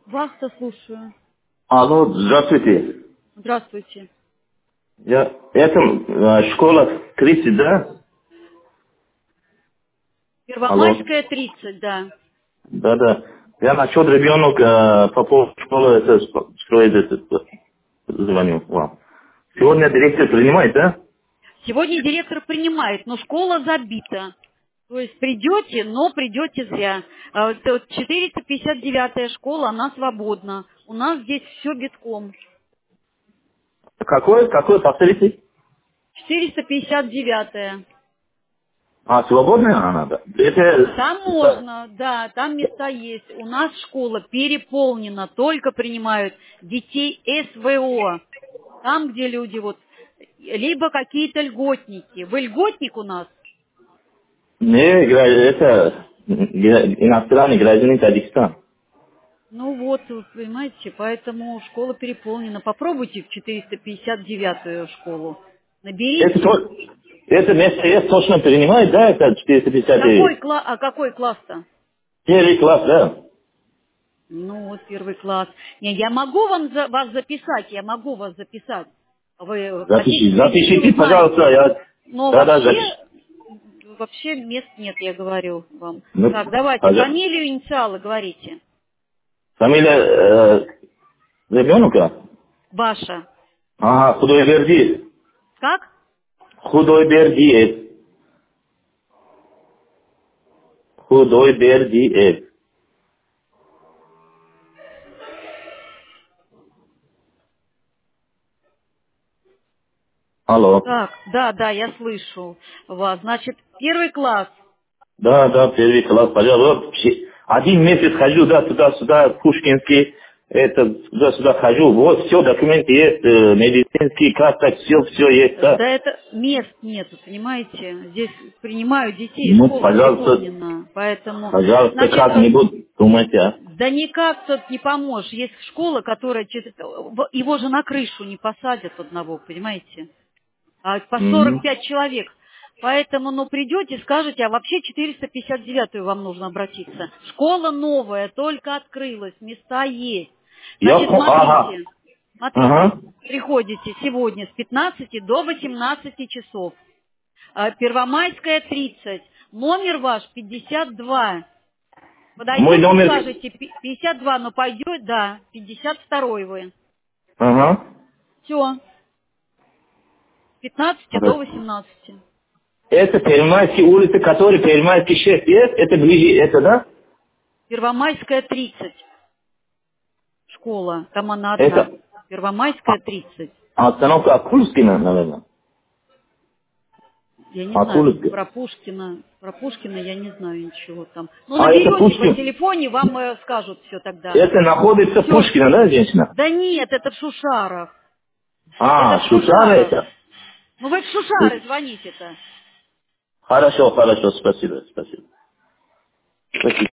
Вас-то слушаю. Алло, здравствуйте. Здравствуйте. Это школа 30, да? Алло. Первомайская, 30, да. Да. Я насчет ребенок по поводу школы строит звоню вам. Сегодня директор принимает, да? Сегодня директор принимает, но школа забита. То есть придете, но придете зря. 459-я школа, она свободна. У нас здесь все битком. Какой, повторите? 459-я. Свободная она, да? Это... Там можно, да, там места есть. У нас школа переполнена, только принимают детей СВО. Там, где люди вот, либо какие-то льготники. Вы льготник у нас? Не, это иностранный гражданин Таджикистана. Ну вот, вы понимаете, поэтому школа переполнена. Попробуйте в 459-ю школу. Наберите. Это место есть точно принимает, да, это 459? Какой класс-то? Первый класс, да? Ну вот, первый класс. Не, я могу вас записать, я могу вас записать. Вы практическое языки вы Запишите, знаете. пожалуйста, Но запишите. вообще мест нет, я говорю вам. Ну, Так, давайте, пожалуйста. фамилию, инициалы говорите. Фамилия ребенка? Ваша. Худойбердиев. Как? Худойбердиев. Худойбердиев. Алло. Так, да, я слышу вас. Значит, первый класс. Да, первый класс, пожалуйста. Один месяц хожу, да, туда-сюда, Пушкинский, туда-сюда хожу. Вот, все, документы есть, медицинские карты, все есть, да. Да это мест нету, понимаете? Здесь принимают детей, Ну, школа пожалуйста, переполнена. Поэтому, значит, как-нибудь думайте, а. да никак тут не поможешь. Есть школа, которая... Его же на крышу не посадят одного, понимаете? А по Мгм. 45 человек. Поэтому, придете, скажете, а вообще 459-ю вам нужно обратиться. Школа новая, только открылась, места есть. Значит, Ага. смотрите, Ага. приходите сегодня с 15 до 18 часов. Первомайская, 30. Номер ваш 52. Мой Подойдете, номер... скажете 52, но пойдет, да, 52 вы. Ага. Все, с 15 до Хорошо. 18. Это Первомайские улицы, которые Первомайский 6 есть, это ближе, это, да? Первомайская, 30. Школа, там она одна. Это Первомайская, 30. остановка Акульскина, наверное. Я не знаю, Акульская. Про Пушкина я не знаю ничего там. Это Наберете по Пушкин. телефоне, вам скажут все тогда. Это находится Все. Пушкина, да, женщина? Да нет, это в Шушарах. Это в Шушара Шушарах. это. Вы в Шушары звоните-то. Хорошо, спасибо. Спасибо.